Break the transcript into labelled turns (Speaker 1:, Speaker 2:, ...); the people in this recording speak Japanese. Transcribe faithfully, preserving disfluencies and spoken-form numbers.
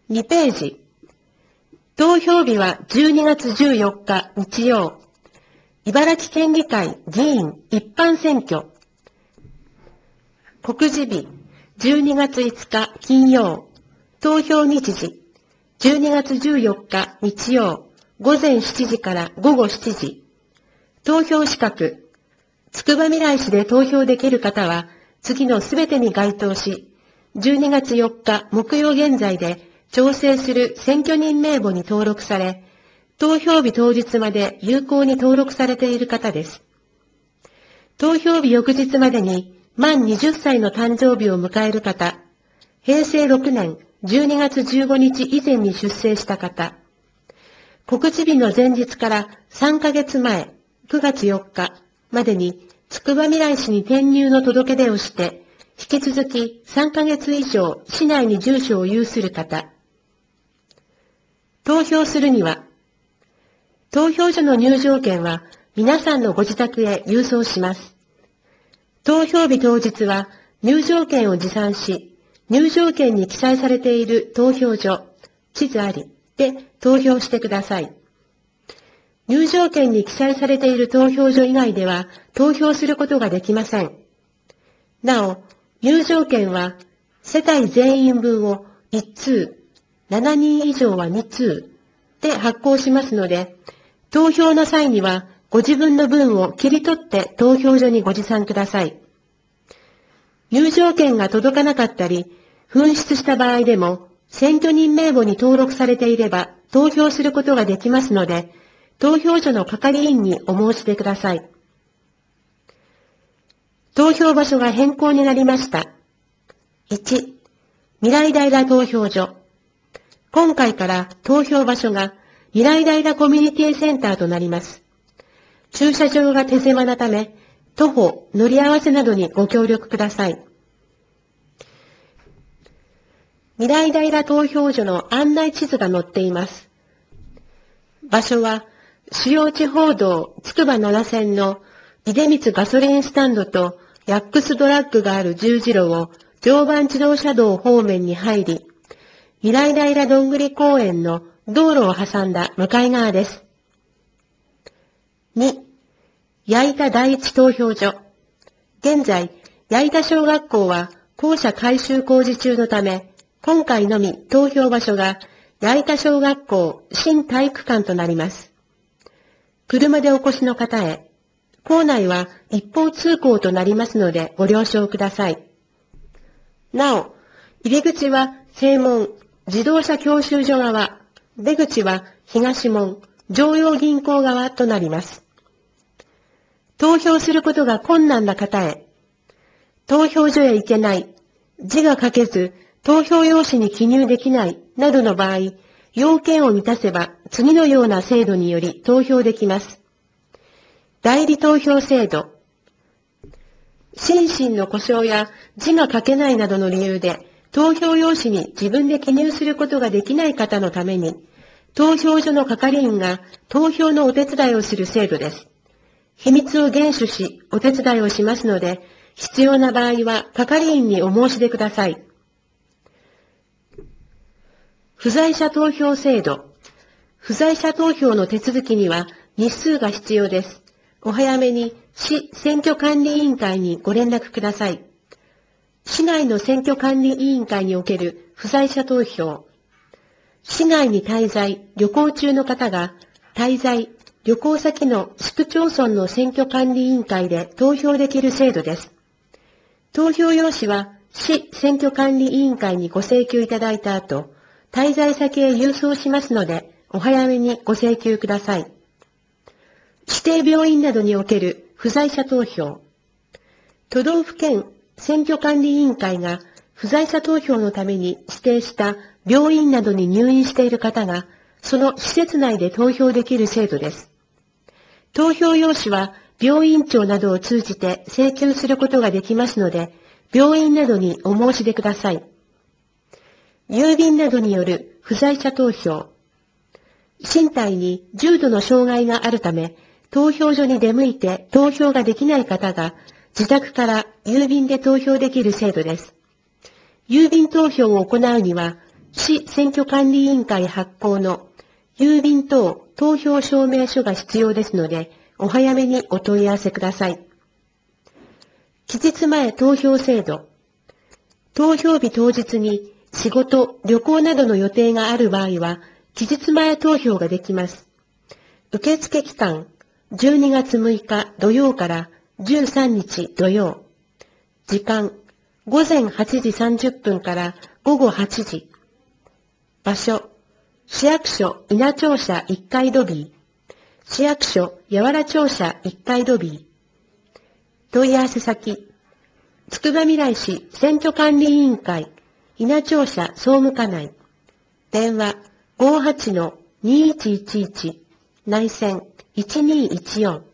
Speaker 1: にページ。投票日はじゅうにがつじゅうよっか日曜。茨城県議会議員一般選挙。告示日じゅうにがついつか金曜。投票日時じゅうにがつじゅうよっか日曜。午前しちじから午後しちじ。投票資格。つくばみらい市で投票できる方は、次のすべてに該当し、じゅうにがつよっか木曜現在で調整する選挙人名簿に登録され、投票日当日まで有効に登録されている方です。投票日翌日までに満はたちの誕生日を迎える方、へいせいろくねんじゅうにがつじゅうごにち以前に出生した方、告示日の前日からさんかげつまえ、くがつよっかまでにつくばみらい市に転入の届け出をして、引き続きさんかげつ以上市内に住所を有する方。投票するには、投票所の入場券は皆さんのご自宅へ郵送します。投票日当日は入場券を持参し、入場券に記載されている投票所、地図ありで投票してください。入場券に記載されている投票所以外では投票することができません。なお、入場券は世帯全員分をいち通、しちにん以上はに通で発行しますので、投票の際にはご自分の分を切り取って投票所にご持参ください。入場券が届かなかったり、紛失した場合でも、選挙人名簿に登録されていれば投票することができますので、投票所の係員にお申し出ください。投票場所が変更になりました。いち、未来平投票所。今回から投票場所が未来平コミュニティセンターとなります。駐車場が手狭なため、徒歩、乗り合わせなどにご協力ください。未来平投票所の案内地図が載っています。場所は、主要地方道つくばなな線の出光ガソリンスタンドとヤックスドラッグがある十字路を常磐自動車道方面に入り、未来平どんぐり公園の道路を挟んだ向かい側です。に、矢板第一投票所。現在、矢板小学校は校舎改修工事中のため、今回のみ投票場所が矢板小学校新体育館となります。車でお越しの方へ、校内は一方通行となりますのでご了承ください。なお、入り口は正門、自動車教習所側、出口は東門、常陽銀行側となります。投票することが困難な方へ、投票所へ行けない、字が書けず、投票用紙に記入できないなどの場合、要件を満たせば次のような制度により投票できます。代理投票制度。心身の故障や字が書けないなどの理由で投票用紙に自分で記入することができない方のために、投票所の係員が投票のお手伝いをする制度です。秘密を厳守しお手伝いをしますので、必要な場合は係員にお申し出ください。不在者投票制度。不在者投票の手続きには日数が必要です。お早めに市選挙管理委員会にご連絡ください。市内の選挙管理委員会における不在者投票。市内に滞在、旅行中の方が滞在、旅行先の市区町村の選挙管理委員会で投票できる制度です。投票用紙は市選挙管理委員会にご請求いただいた後、滞在先へ郵送しますので、お早めにご請求ください。指定病院などにおける不在者投票。都道府県選挙管理委員会が不在者投票のために指定した病院などに入院している方が、その施設内で投票できる制度です。投票用紙は病院長などを通じて請求することができますので、病院などにお申し出ください。郵便などによる不在者投票。身体に重度の障害があるため、投票所に出向いて投票ができない方が、自宅から郵便で投票できる制度です。郵便投票を行うには、 市選挙管理委員会発行の郵便等投票証明書が必要ですので、お早めにお問い合わせください。期日前投票制度。投票日当日に仕事、旅行などの予定がある場合は、期日前投票ができます。受付期間、じゅうにがつむいか土曜からじゅうさんにち土曜。時間、ごぜんはちじさんじゅっぷんからごごはちじ。場所、市役所稲庁舎いっかいロビー。市役所八原庁舎いっかいロビー。問い合わせ先、つくばみらい市選挙管理委員会稲庁舎総務課内。電話 ごーはちのにいちいちいち 内線いちにいいちよん。